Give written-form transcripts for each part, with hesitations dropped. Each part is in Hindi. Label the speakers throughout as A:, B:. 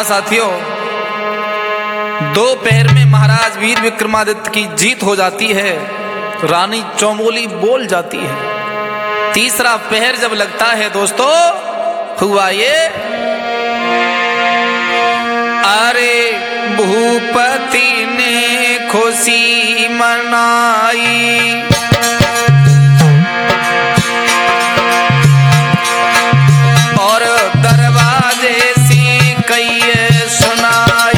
A: साथियों, दोपहर में महाराज वीर विक्रमादित्य की जीत हो जाती है, रानी चौमोली बोल जाती है। तीसरा पहर जब लगता है दोस्तों, हुआ ये, अरे भूपति ने खुशी मनाई, और दरवाजे सी कई सुनाई।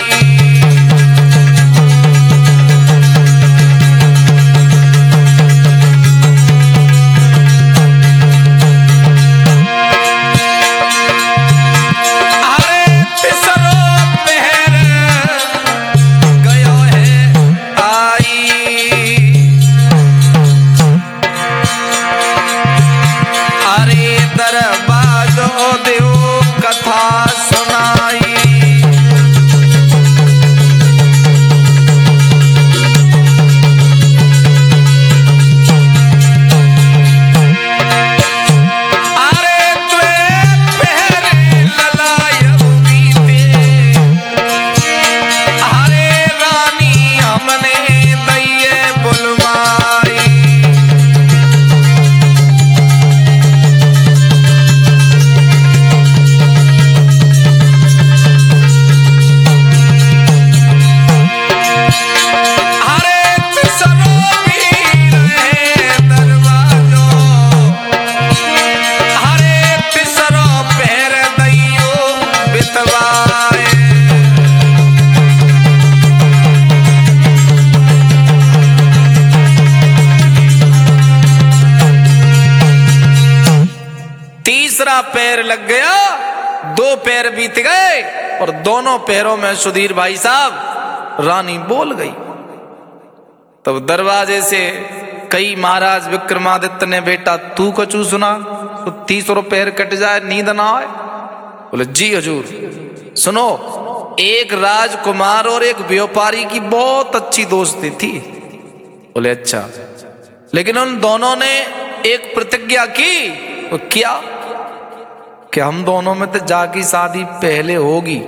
A: तीसरा पैर लग गया, दो पैर बीत गए, और दोनों पैरों में सुधीर भाई साहब रानी बोल गई। तब दरवाजे से कई महाराज विक्रमादित्य ने, बेटा तू कचू सुना तो 30 पैर कट जाए, नींद ना आए? बोले जी हजूर। सुनो, एक राजकुमार और एक व्यापारी की बहुत अच्छी दोस्ती थी। बोले अच्छा, लेकिन उन दोनों ने एक प्रतिज्ञा की। तो क्या? कि हम दोनों में तो जाकी शादी पहले होगी।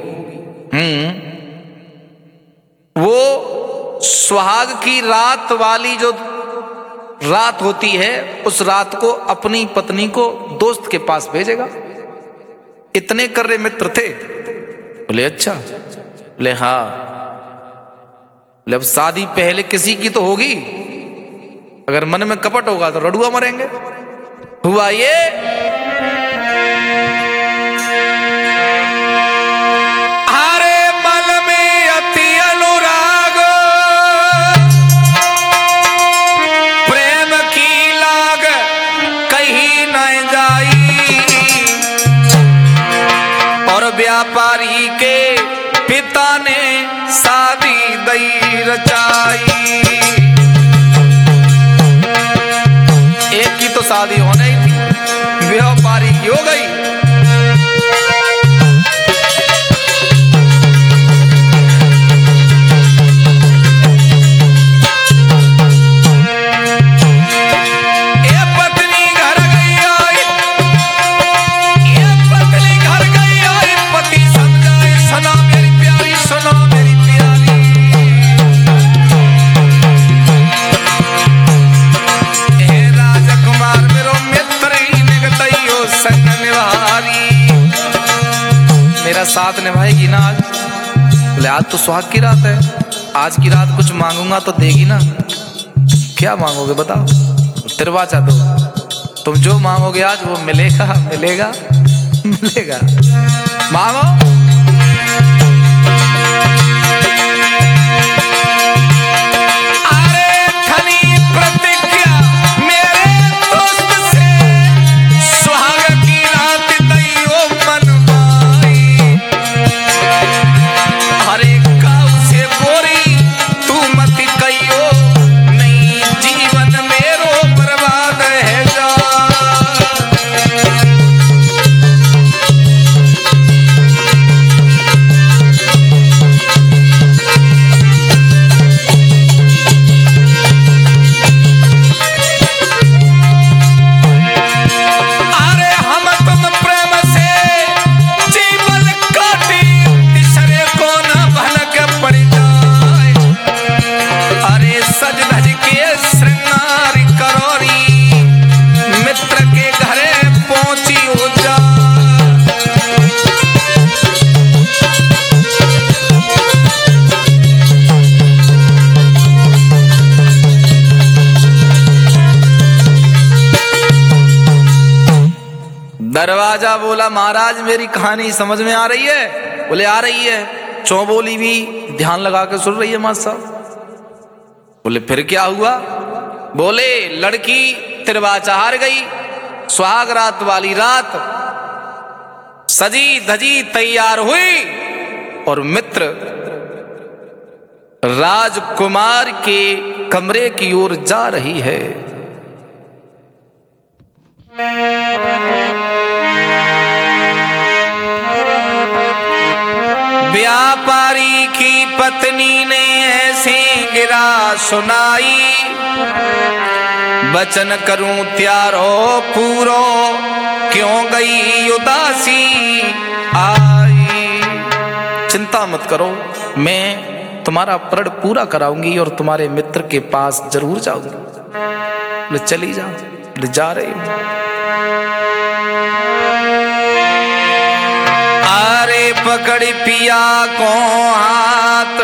A: वो सुहाग की रात वाली जो रात होती है, उस रात को अपनी पत्नी को दोस्त के पास भेजेगा। इतने कर्रे मित्र थे। बोले अच्छा। बोले हाँ। बोले अब शादी पहले किसी की तो होगी, अगर मन में कपट होगा तो रड़ुआ मरेंगे। हुआ ये, व्यापारी के पिता ने शादी दई रचाई। एक की तो शादी होने ही थी, व्यापारी की हो गई। साथ निभाएगी ना आज? बोले आज तो सुहाग की रात है, आज की रात कुछ मांगूंगा तो देगी ना? क्या मांगोगे बताओ? तिरवाचा दो, तुम जो मांगोगे आज वो मिलेगा, मिलेगा, मिलेगा। मांगो। दरवाजा बोला महाराज मेरी कहानी समझ में आ रही है? बोले आ रही है। चौबोली भी ध्यान लगा के सुन रही है मां साहब। बोले फिर क्या हुआ? बोले लड़की तिरवाचा हार गई, सुहाग रात वाली रात सजी धजी तैयार हुई और मित्र राजकुमार के कमरे की ओर जा रही है। व्यापारी की पत्नी ने ऐसे गिरा सुनाई, वचन करूं त्यारो पूरो, क्यों गई उदासी आई। चिंता मत करो, मैं तुम्हारा प्रण पूरा कराऊंगी और तुम्हारे मित्र के पास जरूर जाऊंगी। बोले चली जाओ। बोले जा रही हूं। अरे पकड़ पिया को हाथ,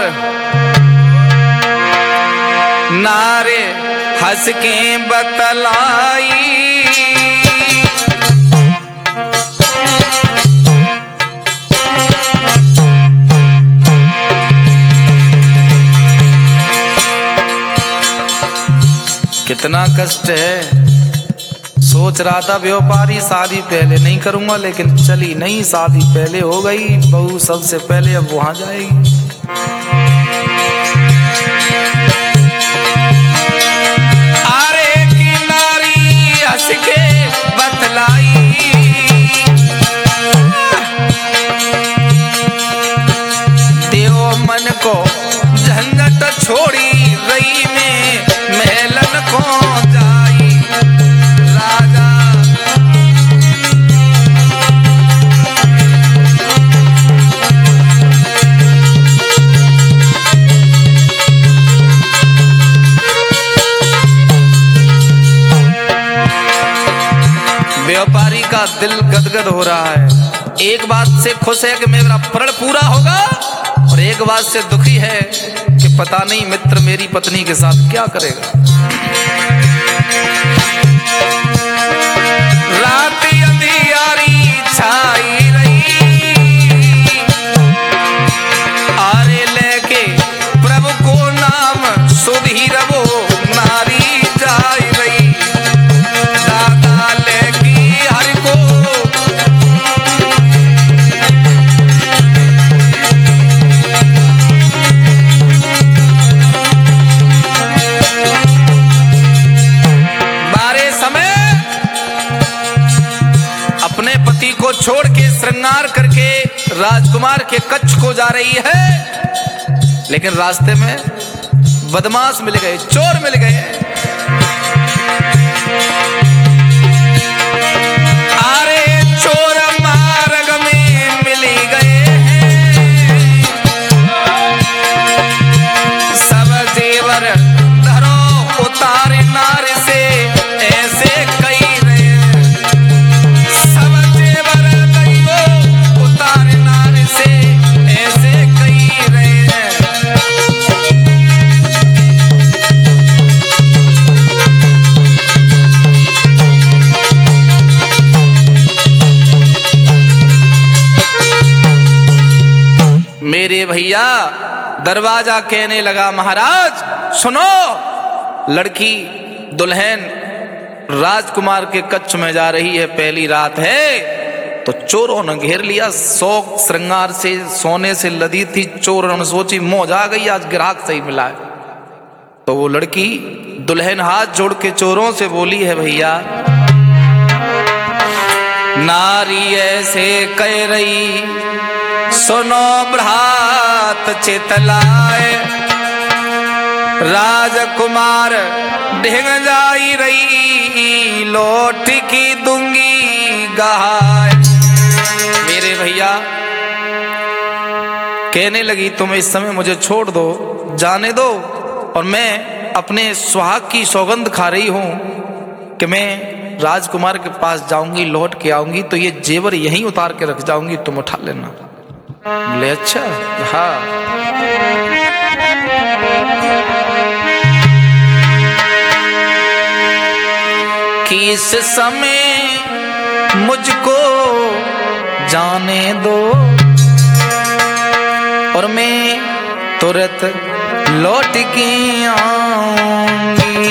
A: नारे हंस के बतलाई, कितना कष्ट है। सोच रहा था व्यापारी शादी पहले नहीं करूंगा, लेकिन चली नहीं, शादी पहले हो गई। बहू सबसे पहले अब वहां जाएगी। अरे किनारी हंस के बतलाई, देव मन को झंझट छोड़ी रही में महलन को जाई। राजा व्यापारी का दिल गदगद हो रहा है। एक बात से खुश है कि मेरा प्रण पूरा होगा, और एक बात से दुखी है कि पता नहीं मित्र मेरी पत्नी के साथ क्या करेगा। रात अंधियारी छाई रही, आरे लेके प्रभु को नाम सुधीर वो नारी जाई रही। दादा लेके हरि को को छोड़ के श्रृंगार करके राजकुमार के कच्छ को जा रही है, लेकिन रास्ते में बदमाश मिल गए, चोर मिल गए। अरे चोर मार्ग में मिल गए हैं, सब जेवर धरो उतारे नार से ऐसे कई मेरे भैया। दरवाजा कहने लगा महाराज सुनो, लड़की दुल्हन राजकुमार के कच्छ में जा रही है, पहली रात है। तो चोरों ने घेर लिया, शौक श्रृंगार से सोने से लदी थी। चोरों ने सोची मौज आ गई, आज ग्राहक सही मिला है। तो वो लड़की दुल्हन हाथ जोड़ के चोरों से बोली है भैया, नारी ऐसे कह रही सुनो भ्रात चितलाए, राजकुमार ढिंग जाई रही, लौट की दूंगी गहाय। मेरे भैया कहने लगी तुम इस समय मुझे छोड़ दो, जाने दो, और मैं अपने सुहाग की सौगंध खा रही हूं कि मैं राजकुमार के पास जाऊंगी, लौट के आऊंगी तो ये जेवर यहीं उतार के रख जाऊंगी, तुम उठा लेना। बोले अच्छा हाँ। किस समय मुझको जाने दो और मैं तुरंत लौट के आऊंगी।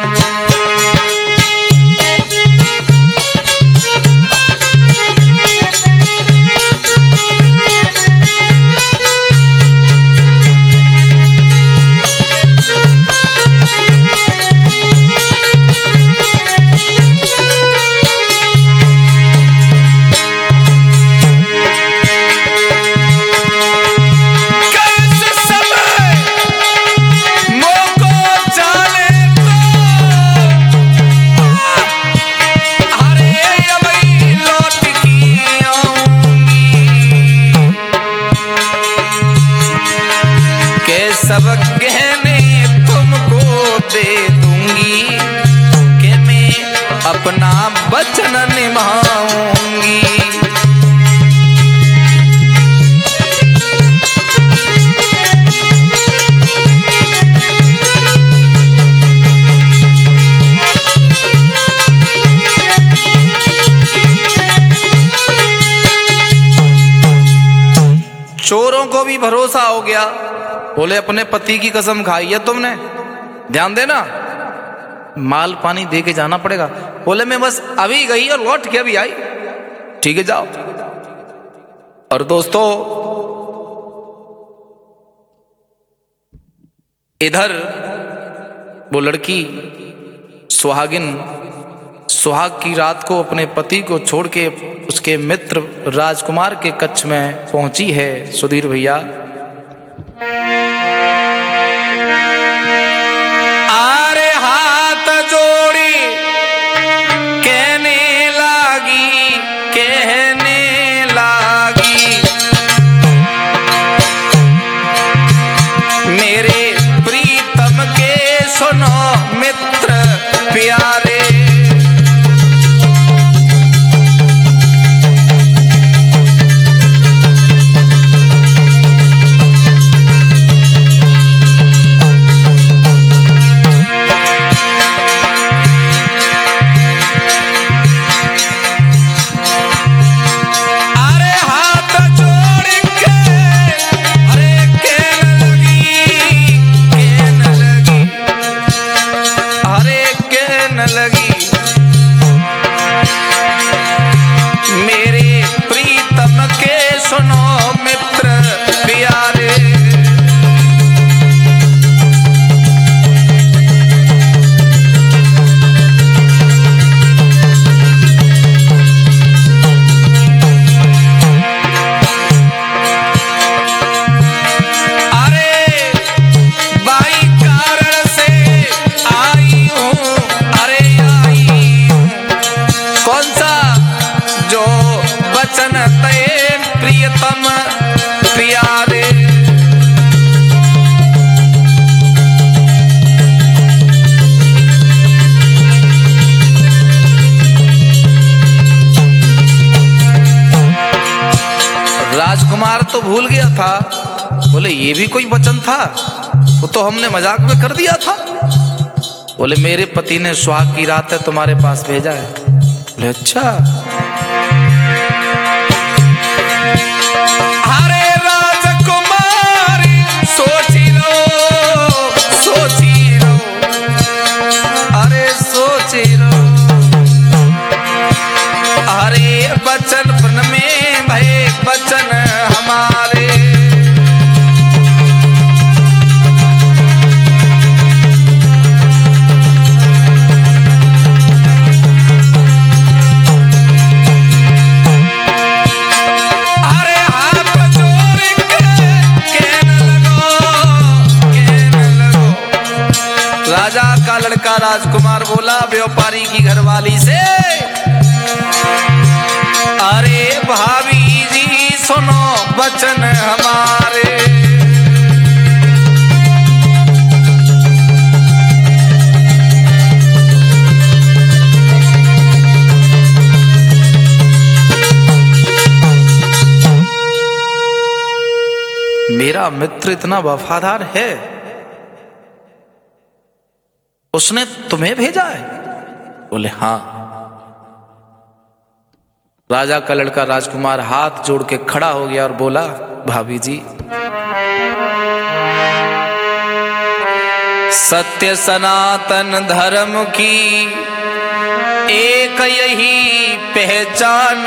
A: सब गहने तुमको दे दूंगी कि मैं अपना वचन निभाऊंगी। चोरों को भी भरोसा हो गया, बोले अपने पति की कसम खाई है तुमने, ध्यान देना, माल पानी दे के जाना पड़ेगा। बोले मैं बस अभी गई और लौट के अभी आई। ठीक है जाओ। और दोस्तों इधर वो लड़की सुहागिन सुहाग की रात को अपने पति को छोड़ के उसके मित्र राजकुमार के कक्ष में पहुंची है। सुधीर भैया आरे हाथ जोड़ी कहने लागी मेरे प्रीतम के सुनो मित्र प्यारे। राजकुमार तो भूल गया था, बोले ये भी कोई वचन था, वो तो हमने मजाक में कर दिया था। बोले मेरे पति ने सुहाग की रात है तुम्हारे पास भेजा है। बोले अच्छा। अरे राजकुमारी सोची लो, अरे सोची लो, अरे वचन में भय वचन हमारे। अरे हाथ जोड़ के कहने लगो। राजा का लड़का राजकुमार बोला व्यापारी की घरवाली से, अरे भाभी जी सुनो वचन हमारे। मेरा मित्र इतना वफादार है, उसने तुम्हें भेजा है? बोले हाँ। राजा का लड़का राजकुमार हाथ जोड़ के खड़ा हो गया और बोला, भाभी जी, सत्य सनातन धर्म की एक यही पहचान,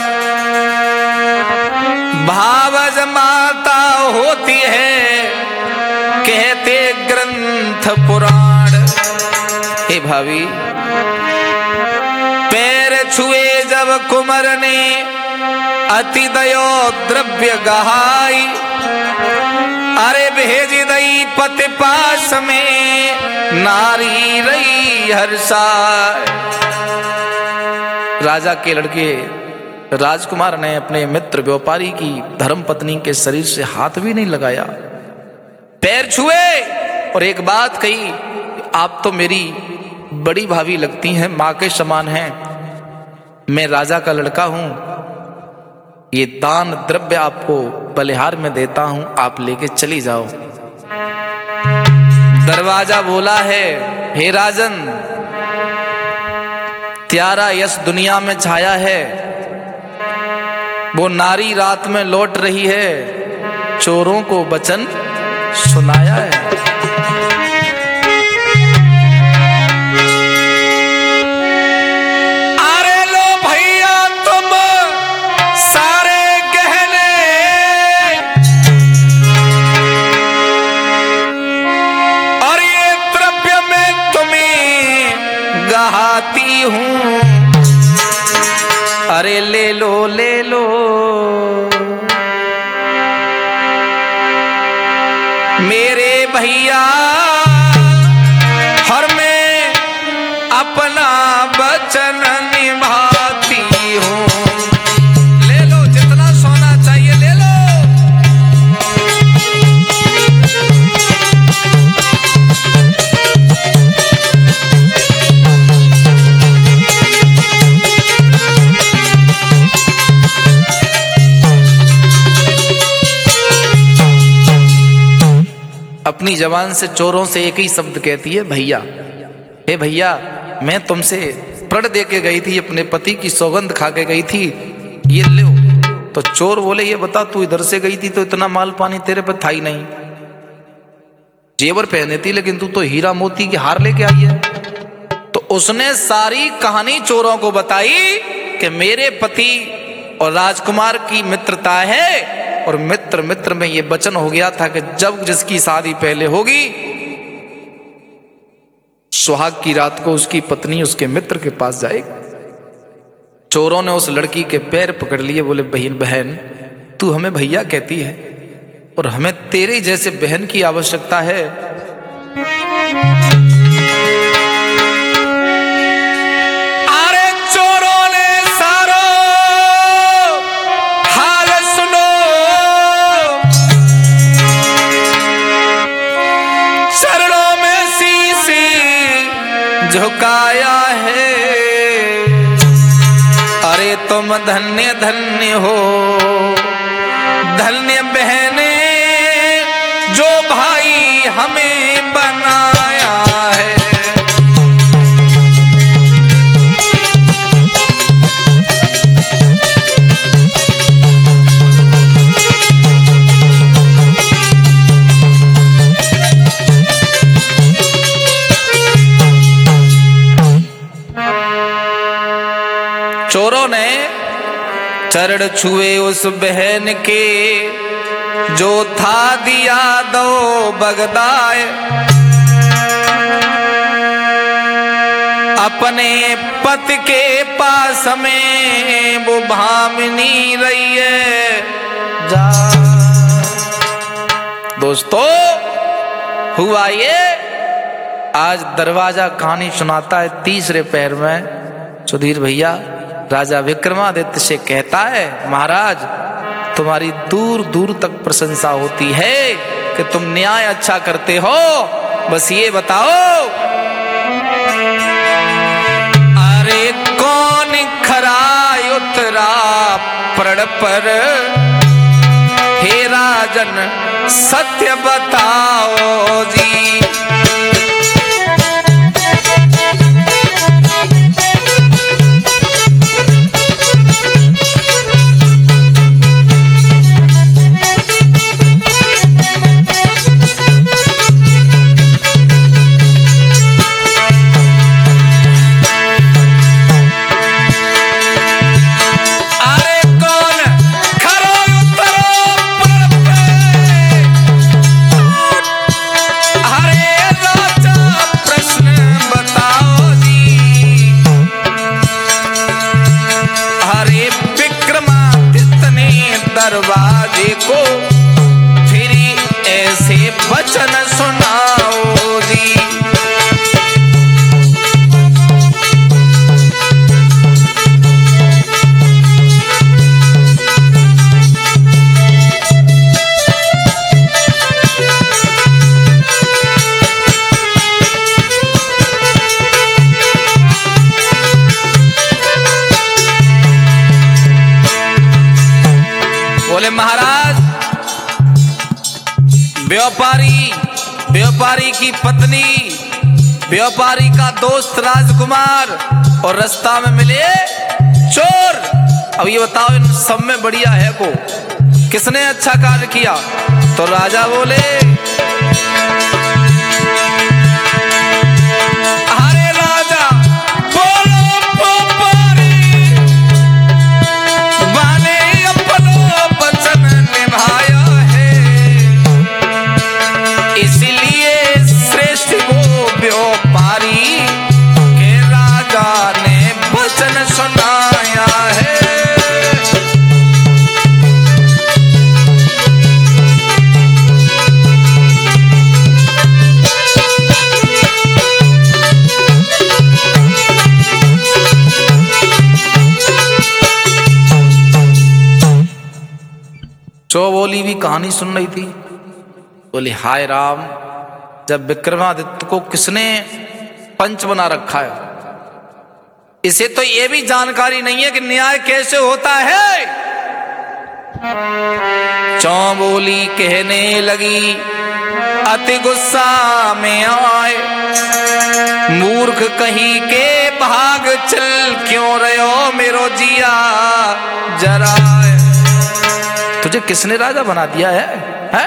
A: भावज माता होती है कहते ग्रंथ पुराण। हे भाभी, पैर छुए जब कुंवर ने अति दयो द्रव्य गहाई, अरे भेज दई पति पास में नारी रही हर्षाय। राजा के लड़के राजकुमार ने अपने मित्र व्यापारी की धर्म पत्नी के शरीर से हाथ भी नहीं लगाया, पैर छुए और एक बात कही, आप तो मेरी बड़ी भाभी लगती हैं, मां के समान हैं, मैं राजा का लड़का हूं, ये दान द्रव्य आपको बलिहार में देता हूं, आप लेके चली जाओ। दरवाजा बोला है, हे राजन, त्यारा यश दुनिया में छाया है, वो नारी रात में लौट रही है, चोरों को वचन सुनाया है। अरे लो भैया तुम सारे गहने, और ये द्रव्य मैं तुम्हें गहाती हूं, अरे ले लो ले लो। मेरे भैया हर मैं अपना वचन निभाती हूँ, ले लो जितना सोना चाहिए ले लो। अपनी जबान से चोरों से एक ही शब्द कहती है, भैया। हे भैया, मैं तुमसे प्रण दे के गई थी, अपने पति की सौगंध खा के गई थी, ये लो। तो चोर बोले, ये बता तू इधर से गई थी तो इतना माल पानी तेरे पर था ही नहीं, जेवर पहने थी, लेकिन तू तो हीरा मोती की हार लेके आई है। तो उसने सारी कहानी चोरों को बताई कि मेरे पति और राजकुमार की मित्रता है, और मित्र मित्र में ये वचन हो गया था कि जब जिसकी शादी पहले होगी, सुहाग की रात को उसकी पत्नी उसके मित्र के पास जाएगी। चोरों ने उस लड़की के पैर पकड़ लिए, बोले, बहन तू हमें भैया कहती है और हमें तेरे जैसे बहन की आवश्यकता है। अरे चोरों ने सारो हाल सुनो, चरणों में शीश झुकाया है, अरे तुम धन्य धन्य हो, धन्य बहने जो भाई हमें बनाया है। चोरों ने चरण छुए उस बहन के, जो था दिया दो बगदाए, अपने पति के पास में वो भामिनी रही है। जा दोस्तों, हुआ ये, आज दरवाजा कहानी सुनाता है तीसरे पैर में। सुधीर भैया राजा विक्रमादित्य से कहता है, महाराज तुम्हारी दूर दूर तक प्रशंसा होती है कि तुम न्याय अच्छा करते हो, बस ये बताओ, अरे कौन खरा उतरा प्रण पर, हे राजन सत्य बताओ जी। दरवाजे को फिर ऐसे वचन सुनाओ जी। बोले महाराज, व्यापारी की पत्नी, व्यापारी का दोस्त राजकुमार और रास्ता में मिले चोर। अब ये बताओ इन सब में बढ़िया है को किसने अच्छा कार्य किया? तो राजा बोले, अरे राजा बोलो सुनाया है। चौबोली भी कहानी सुन रही थी। बोली, हाय राम, जब विक्रमादित्य को किसने पंच बना रखा है, इसे तो ये भी जानकारी नहीं है कि न्याय कैसे होता है। चौबोली कहने लगी अति गुस्सा में आए, मूर्ख कहीं के भाग चल क्यों रहो मेरो जिया जरा। तुझे किसने राजा बना दिया है?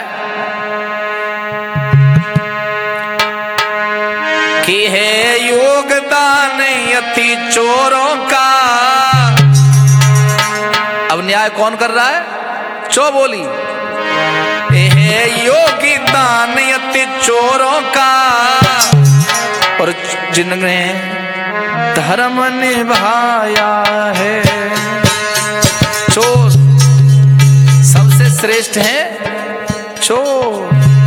A: कि है योगदान यति चोरों का। अब न्याय कौन कर रहा है? चौबोली। है योगदान यति चोरों का, और जिन्होंने धर्म निभाया है। चोर सबसे श्रेष्ठ है चोर।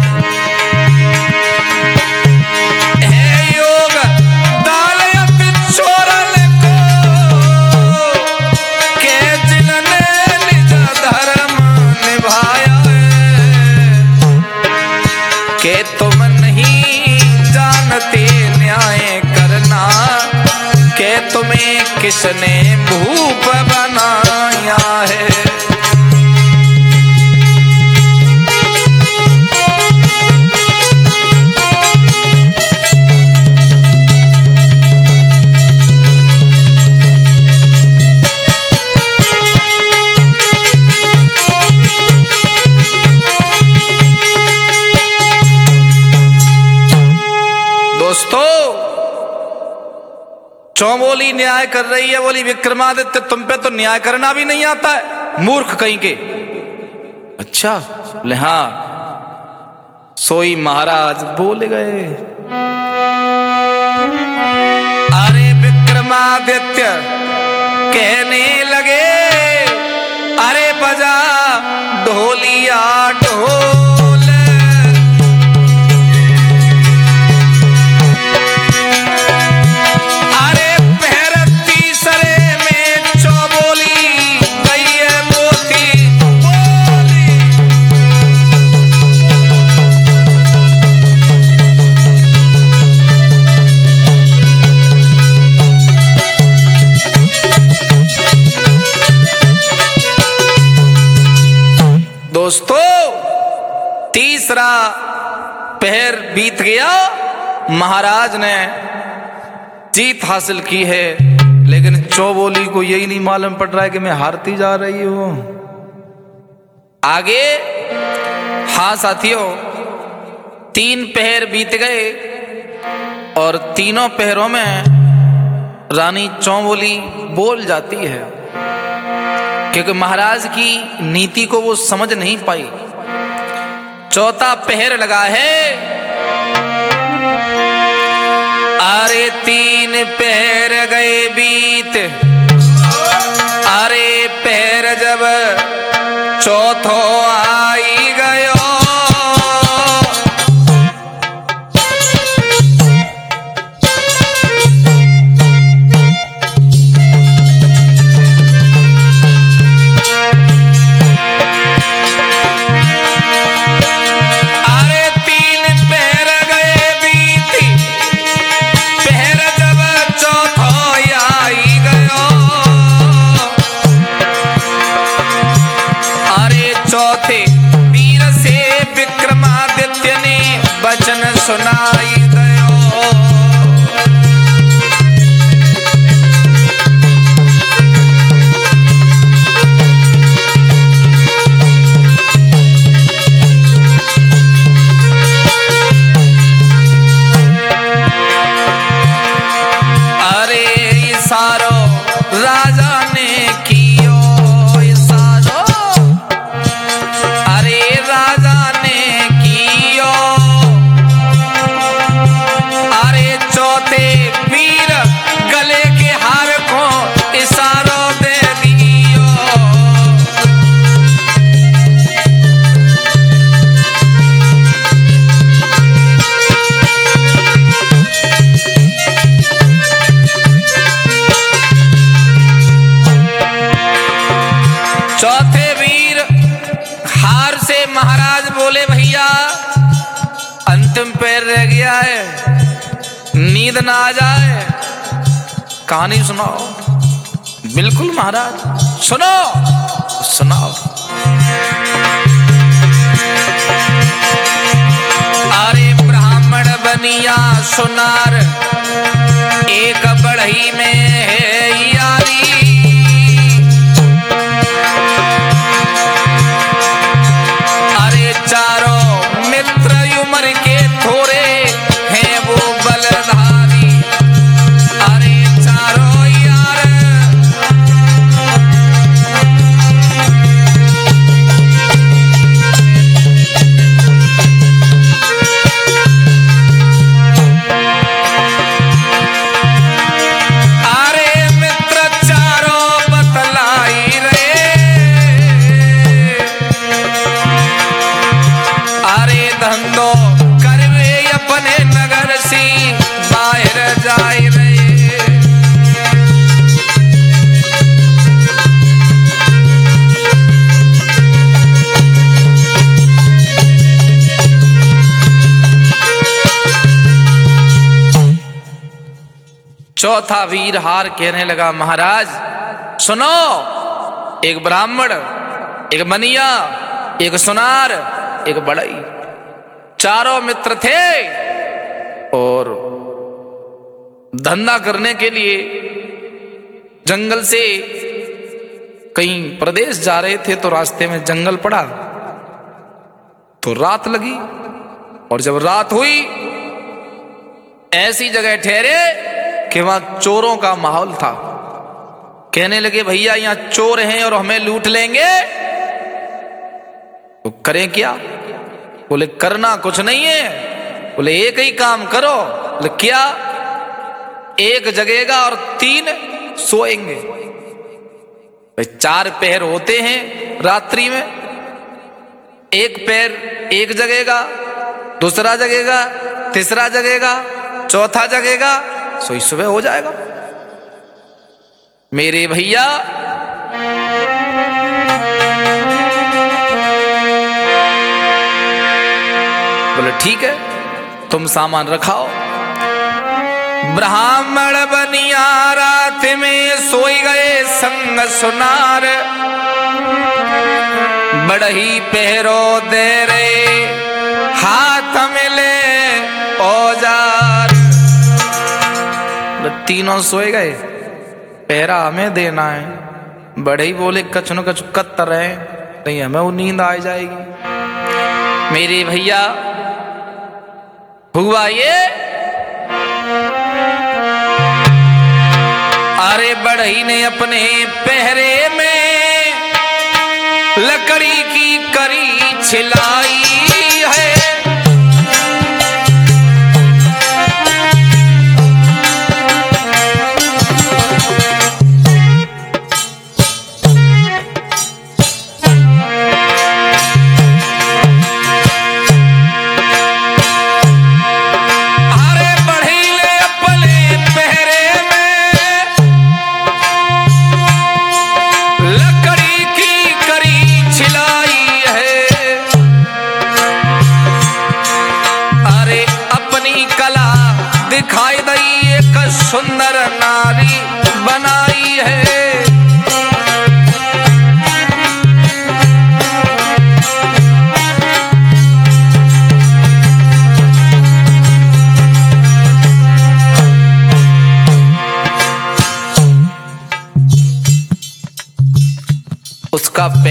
A: के तुम नहीं जानते न्याय करना, के तुम्हें किसने भूप बनाया है। दोस्तों, चौबोली न्याय कर रही है। बोली, विक्रमादित्य तुम पे तो न्याय करना भी नहीं आता है, मूर्ख कहीं के। अच्छा, बोले हाँ। सोई महाराज बोल गए, अरे विक्रमादित्य कहने लगे, अरे बजा ढोलिया ढोल। दोस्तों, तीसरा पहर बीत गया, महाराज ने जीत हासिल की है, लेकिन चौबोली को यही नहीं मालूम पड़ रहा है कि मैं हारती जा रही हूं। आगे, हाँ साथियों, 3 पहर बीत गए और तीनों पहरों में रानी चौबोली बोल जाती है, क्योंकि महाराज की नीति को वो समझ नहीं पाई। चौथा पहर लगा है, अरे 3 पहर गए बीत, अरे पहर जब चौथो आई गयो। चौथे वीर से विक्रमादित्य ने वचन सुनाई गयो। अरे इशारो राजा ने कियो, इशारो राजा ने कियो। अरे चौथे वीर गले के हार को इशारो दे दियो। चौथे वीर हार से महाराज बोले भैया अंतिम पैर रह गया है, नींद ना आ जाए, कहानी सुनाओ। बिल्कुल महाराज सुनो, सुनाओ। अरे ब्राह्मण बनिया सुनार एक बढ़ई में है यारी। चारों मित्र उम्र के थोड़े हैं वो बलधारी। अरे चारों यार अरे मित्र चारों बतलाई रे। अरे धंधो करवे अपने नगर से बाहर जाए रे। चौथा वीर हार कहने लगा महाराज सुनो, एक ब्राह्मण, एक बनिया, एक सुनार, एक बढ़ई, चारों मित्र थे और धंधा करने के लिए जंगल से कहीं प्रदेश जा रहे थे। तो रास्ते में जंगल पड़ा तो रात लगी, और जब रात हुई ऐसी जगह ठहरे कि वहां चोरों का माहौल था। कहने लगे भैया यहां चोर हैं और हमें लूट लेंगे, तो करें क्या? बोले करना कुछ नहीं है। बोले एक ही काम करो। बोले क्या? एक जगेगा और 3 सोएंगे। 4 पहर होते हैं रात्रि में, एक पैर एक जगेगा, दूसरा जगेगा, तीसरा जगेगा, चौथा जगेगा, सोई सुबह हो जाएगा। मेरे भैया बोले ठीक है तुम सामान रखाओ। ब्राह्मण बनिया रात में सोई गए संग सुनार, बढ़ई पहरो दे रे हाथ मिले औजार। तीनों सोए गए, पहरा हमें देना है। बढ़ई बोले कछ न कछ कत्तर रहे, नहीं हमें वो नींद आ जाएगी। मेरे भैया हुआ ये, अरे बढ़ई ने अपने पहरे में लकड़ी की करी छिलाई है।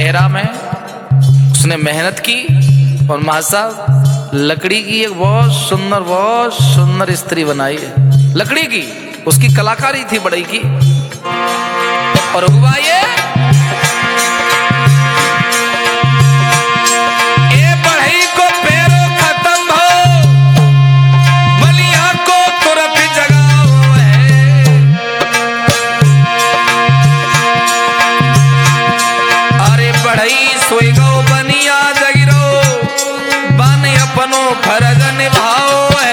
A: पहरा में उसने मेहनत की और मां साहब लकड़ी की एक बहुत सुंदर स्त्री बनाई है, लकड़ी की, उसकी कलाकारी थी बड़ई की। और हुआ ये बढ़ई को पैरों खत्म हो, बलिया को तुरंत जगाओ है। अरे बढ़ई सोई गो बनिया जगिरो, बन अपनो फर्ज निभाओ है।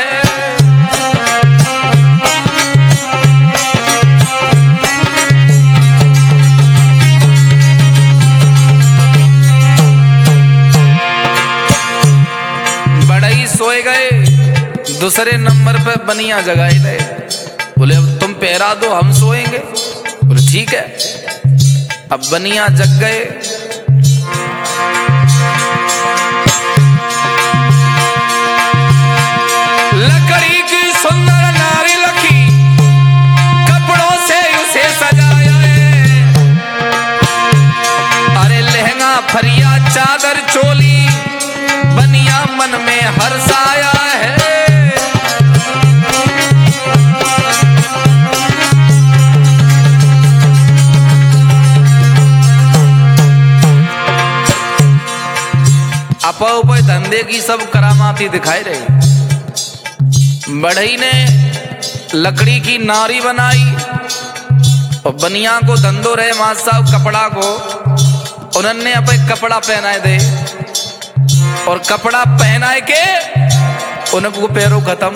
A: सोए गए, दूसरे नंबर पे बनिया जगाए गए। बोले अब तुम पहरा दो, हम सोएंगे। बोले ठीक है। अब बनिया जग गए। लकड़ी की सुंदर नारी लखी, कपड़ों से उसे सजाया है। अरे लहंगा फरिया चादर चोली, बनिया मन में हर्षाया है। अपा उपा धंधे की सब करामाती दिखाई रही। बढ़ई ने लकड़ी की नारी बनाई और बनिया को धंधो रहे मां साहब कपड़ा को, उन्होंने अपने कपड़ा पहनाए दे और कपड़ा पहनाए के उनको पैरों खत्म।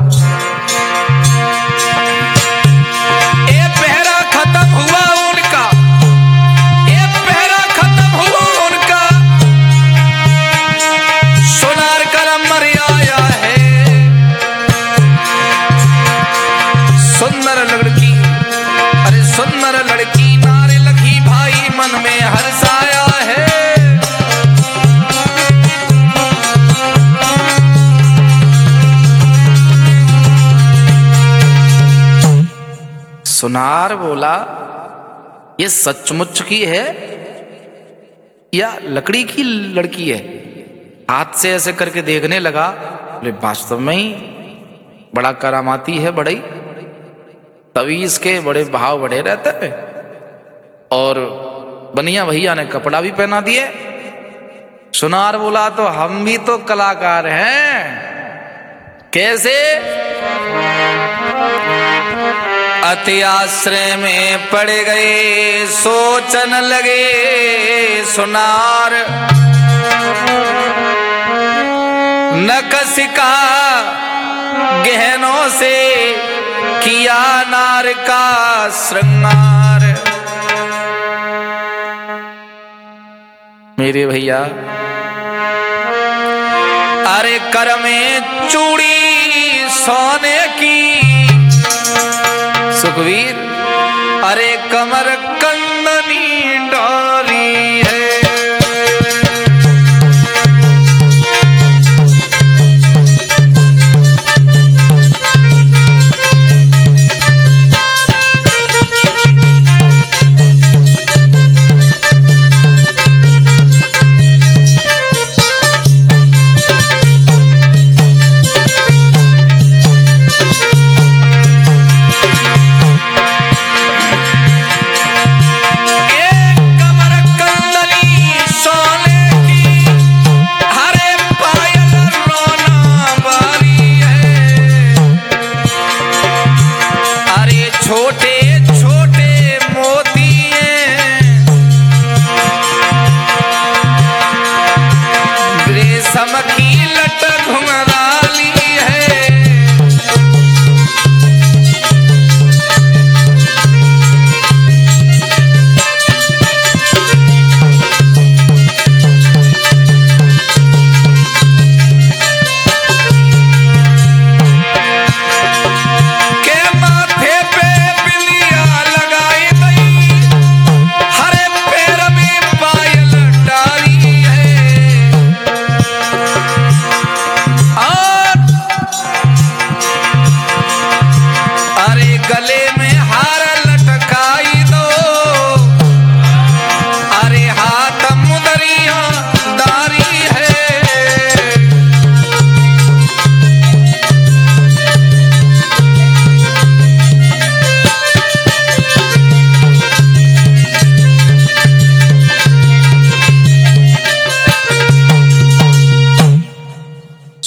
A: ये पहरा खत्म हुआ उनका, ये पहरा खत्म हुआ उनका। सोनार का नंबर आया है। सुंदर लड़की, अरे सुंदर लड़की नारे लखी भाई मन में हर्षाया है। सुनार बोला ये सचमुच की है या लकड़ी की लड़की है? हाथ से ऐसे करके देखने लगा। बोले वास्तव में ही बड़ा करामाती है बड़ई, तभी इसके बड़े भाव बढ़े रहते हैं। और बनिया भैया ने कपड़ा भी पहना दिए। सुनार बोला तो हम भी तो कलाकार हैं। कैसे? अति आश्रय में पड़ गए, सोचन लगे सुनार। नकसिका गहनों से किया नार का श्रृंगार। मेरे भैया अरे कर में चूड़ी सोने की, सुखवीर अरे कमर कंदनी डाली है।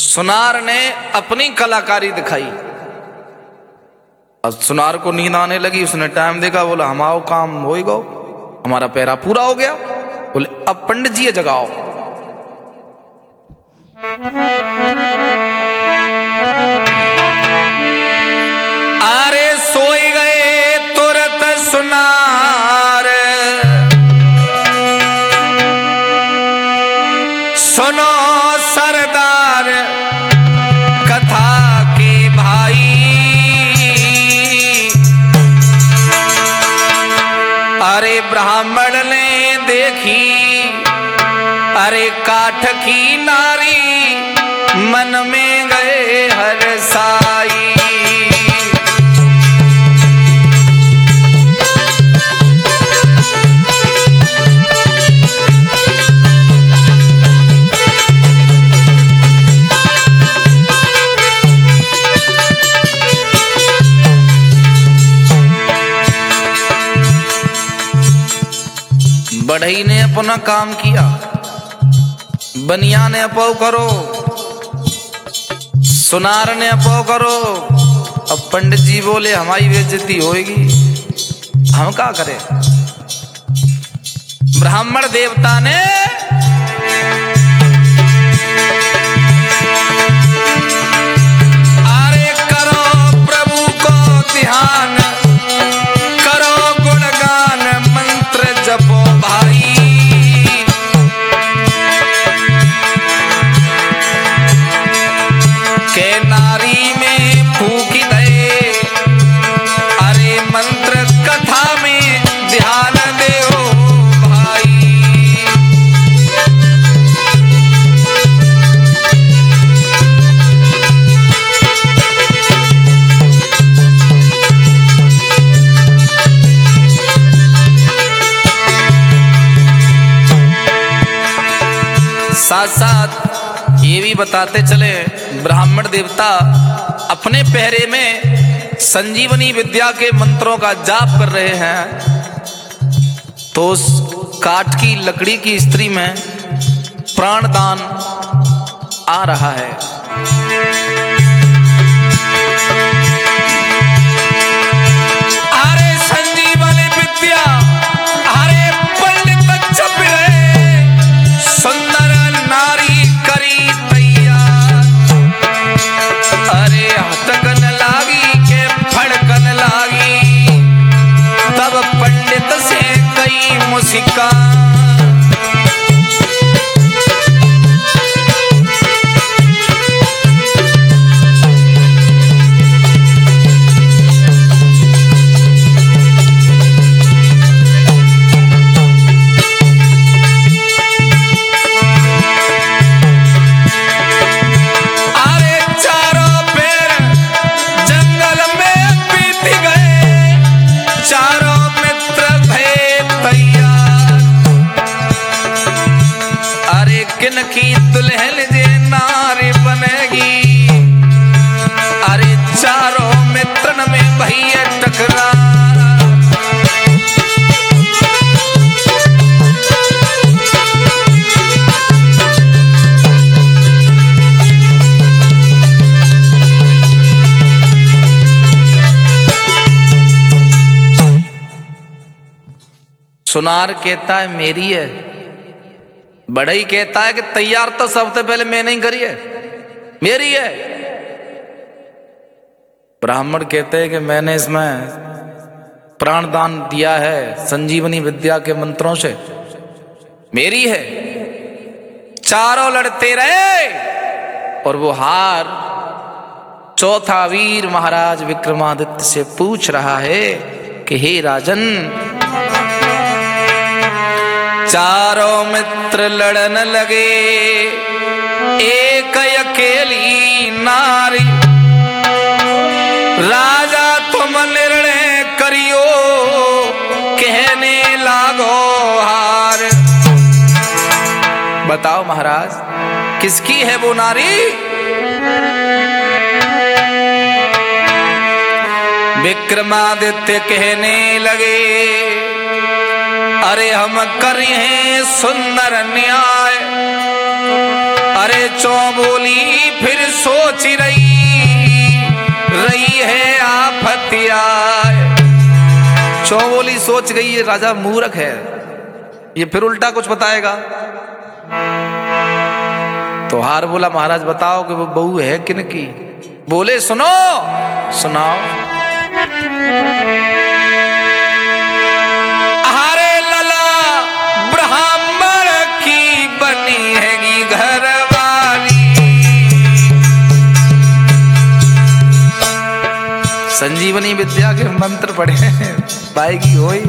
A: सुनार ने अपनी कलाकारी दिखाई। अब सुनार को नींद आने लगी, उसने टाइम देखा, बोला हमारा काम हो ही गो, हमारा पैरा पूरा हो गया। बोले अब पंडित जी जगाओ। अरे सोई गए तुरंत सुनार, सुनो सरदार कथा के भाई। अरे ब्राह्मण ने देखी अरे काठ की नारी, मन में गए हर साई। बढ़ई ने अपना काम किया, बनिया ने अपो करो, सुनार ने अपो करो। अब पंडित जी बोले हमारी बेइज्जती होगी, हम क्या करें। ब्राह्मण देवता ने अरे करो प्रभु को ध्यान, करो गुणगान, मंत्र जपो भाई। के नारी में फूक दे, अरे मंत्र कथा में ध्यान देओ भाई। साथ साथ ये भी बताते चले, ब्राह्मण देवता अपने पहरे में संजीवनी विद्या के मंत्रों का जाप कर रहे हैं, तो उस काठ की लकड़ी की स्त्री में प्राणदान आ रहा है। अरे संजीवनी विद्या, अरे पंडित जप रहे, सुंदर नारी करी तैयार। अरे हथकन लागी के फड़कन लागी, तब पंडित से कई मुस्कान। की दुल्हन जे नारी बनेगी, अरे चारों मित्रन में भैया टकरा। सुनार कहता है मेरी है, बढ़ई कहता है कि तैयार तो सबसे पहले मैंने ही करी है, मेरी है। ब्राह्मण कहते हैं कि मैंने इसमें प्राणदान दिया है संजीवनी विद्या के मंत्रों से, मेरी है। चारों लड़ते रहे और वो हार चौथा वीर महाराज विक्रमादित्य से पूछ रहा है कि हे राजन, चारों मित्र लड़न लगे, एक अकेली नारी, राजा तुम निर्णय करियो, कहने लागो हार। बताओ महाराज किसकी है वो नारी? विक्रमादित्य कहने लगे, अरे हम करे हैं सुंदर न्याय, अरे चौबोली फिर सोच रही है आफत आए। चौबोली सोच गई ये राजा मूर्ख है, ये फिर उल्टा कुछ बताएगा। तो हार बोला महाराज बताओ कि वो बहू है किनकी। बोले सुनो सुनाओ। हरे लला ब्राह्मण की बनी हैगी घरवाली। संजीवनी विद्या के मंत्र पढ़े पाएगी होई।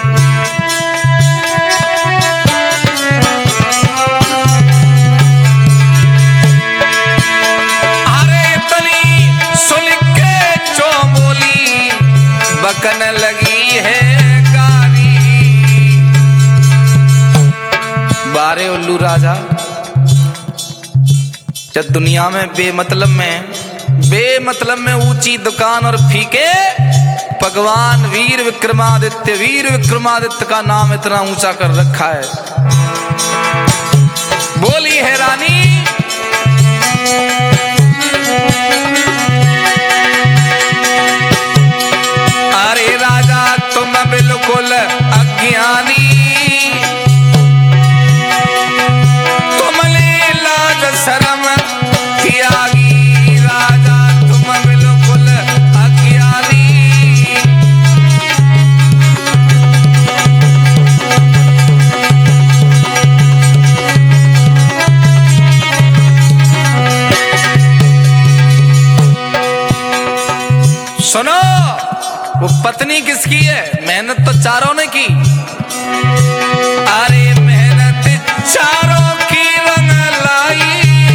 A: बकन लगी है गाली। बारे उल्लू राजा, जब दुनिया में बेमतलब में ऊंची दुकान और फीके भगवान वीर विक्रमादित्य का नाम इतना ऊंचा कर रखा है। बोली है रानी तुम बिल्कुल अज्ञानी, तुमने लाज शर्म त्यागी। राजा तुम बिल्कुल अज्ञानी। सुनो वो पत्नी किसकी है? मेहनत तो चारों ने की। अरे मेहनत चारों की रंग लाई।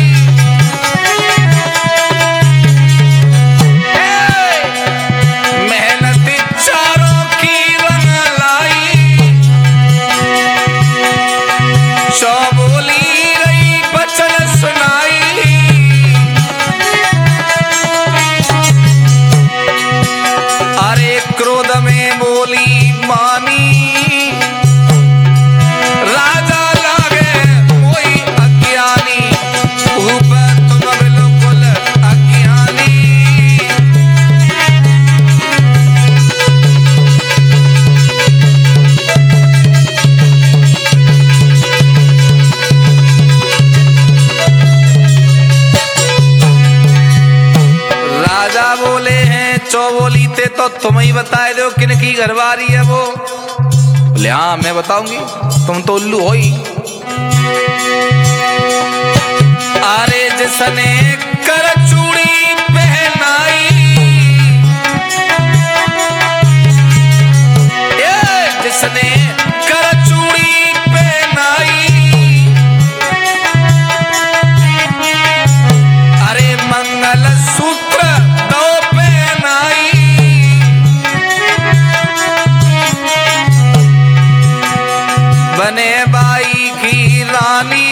A: मेहनत चारों की रंग लाई। चौबोली रही बचन सुनाई। क्रोध में बोली मानी। राजा लागे कोई अज्ञानी। ऊपर तुम बिल्कुल अज्ञानी। राजा बोले हैं चौबोली ते तो तुम ही बताए दो किनकी घरवारी है वो। बोले हाँ मैं बताऊंगी, तुम तो उल्लू हो ही। अरे जिसने कर चूड़ी पहनाई। जिसने कर चूड़ी पहनाई। अरे मंगल सूत्र दो बने बाई की रानी।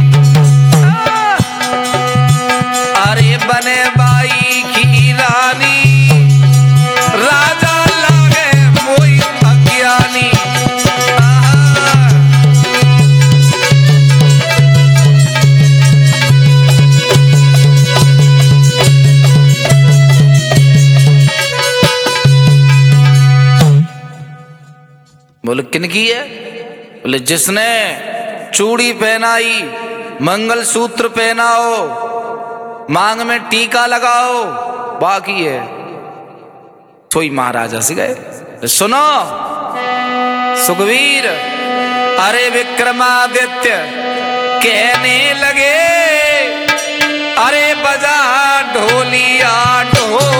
A: अरे बने बाई की रानी। राजा लागे मोई अज्ञानी। बोले किनकी है? बोले जिसने चूड़ी पहनाई, मंगलसूत्र पहनाओ, मांग में टीका लगाओ, बाकी है। सोई महाराजा से गए। सुनो सुखवीर। अरे विक्रमादित्य कहने लगे। अरे बजा ढोलिया ढोल।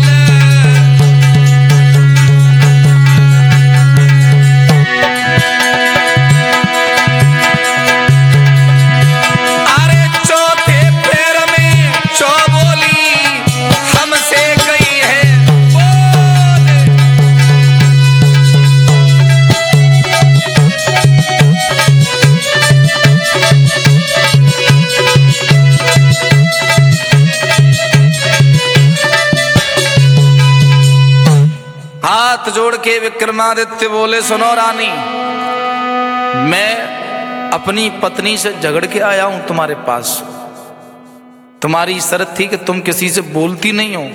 A: हाथ जोड़ के विक्रमादित्य बोले सुनो रानी, मैं अपनी पत्नी से झगड़ के आया हूं तुम्हारे पास। तुम्हारी शर्त थी कि तुम किसी से बोलती नहीं हो,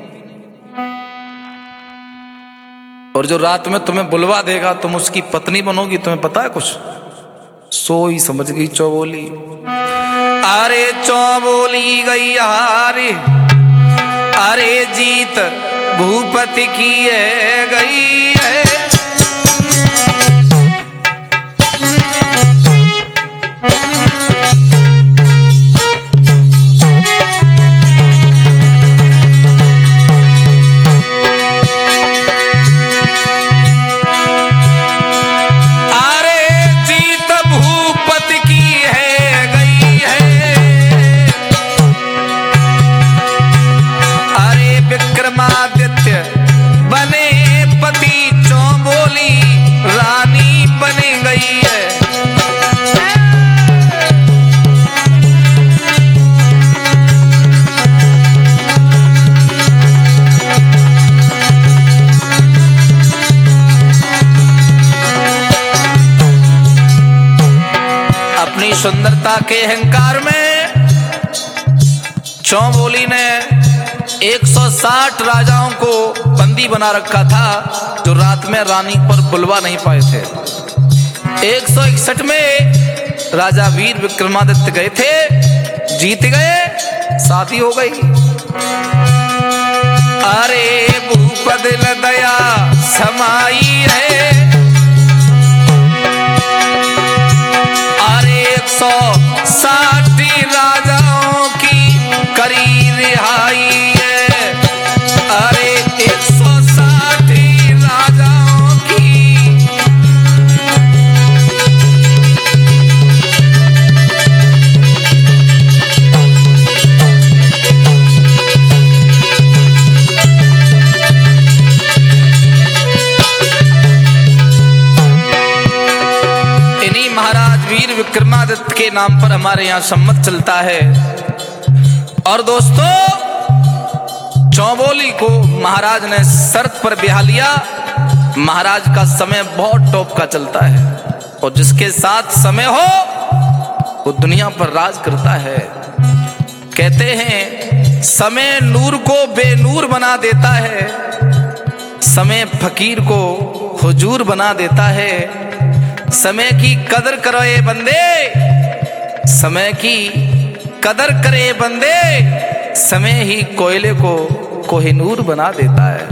A: और जो रात में तुम्हें बुलवा देगा तुम उसकी पत्नी बनोगी। तुम्हें पता है कुछ? सोई समझ गई चौबोली। अरे चौबोली गई हारे, अरे जीत भूपति की है गई है। सुंदरता के अहंकार में चौबोली ने 160 राजाओं को बंदी बना रखा था, जो रात में रानी पर बुलवा नहीं पाए थे। 161 में राजा वीर विक्रमादित्य गए थे, जीत गए, शादी हो गई। अरे भूपद दया समाई है, 160 राजाओं की करी रिहाई है। अरे 160 राजाओं की। इन्हीं महाराज वीर विक्रमादित्य के नाम पर हमारे यहाँ सम्मत चलता है। और दोस्तों, चौबोली को महाराज ने शर्त पर ब्याह लिया। महाराज का समय बहुत टॉप का चलता है, और जिसके साथ समय हो वो दुनिया पर राज करता है। कहते हैं समय नूर को बेनूर बना देता है, समय फकीर को हुजूर बना देता है। समय की कदर करो ए बंदे, समय की कदर करे बंदे, समय ही कोयले को कोहिनूर बना देता है।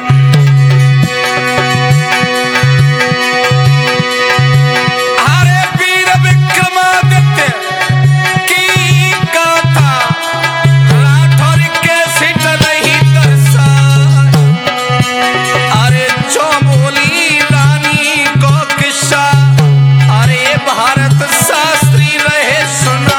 A: अरे वीर विक्रमादित्य की गाथा राठौर के सिट नहीं दर्शाए। अरे चौबोली रानी को किस्सा, अरे भारत शास्त्री रहे सुना।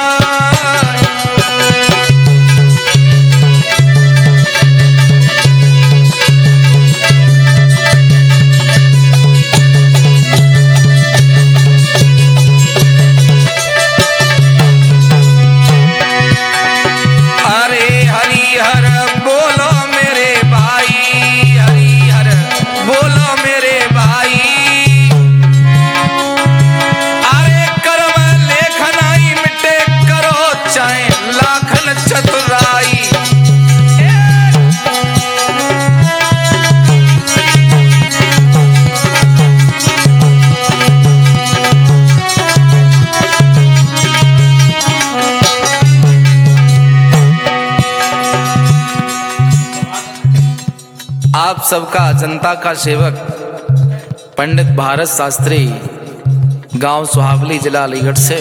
A: आप सबका जनता का सेवक पंडित भारत शास्त्री, गांव सुहावली, जिला अलीगढ़ से।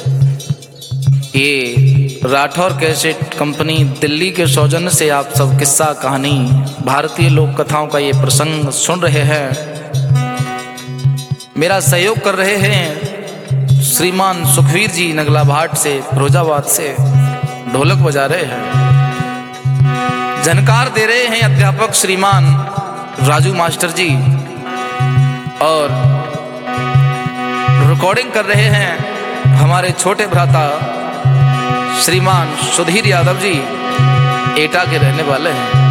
A: ये राठौर कैसेट कंपनी दिल्ली के सौजन्य से आप सब किस्सा कहानी भारतीय लोक कथाओं का ये प्रसंग सुन रहे हैं। मेरा सहयोग कर रहे हैं श्रीमान सुखवीर जी नगला भाट से, फिरोजाबाद से ढोलक बजा रहे हैं। झनकार दे रहे हैं अध्यापक श्रीमान राजू मास्टर जी, और रिकॉर्डिंग कर रहे हैं हमारे छोटे भ्राता श्रीमान सुधीर यादव जी, एटा के रहने वाले हैं।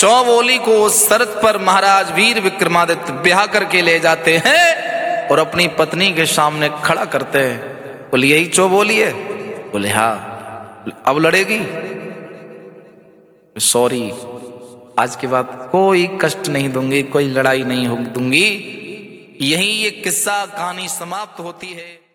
A: चौबोली को उस शर्त पर महाराज वीर विक्रमादित्य ब्याह करके ले जाते हैं और अपनी पत्नी के सामने खड़ा करते हैं। बोले यही चौबोली है? बोले हाँ। अब लड़ेगी? सॉरी, आज के बाद कोई कष्ट नहीं दूंगी, कोई लड़ाई नहीं दूंगी। यही ये किस्सा कहानी समाप्त होती है।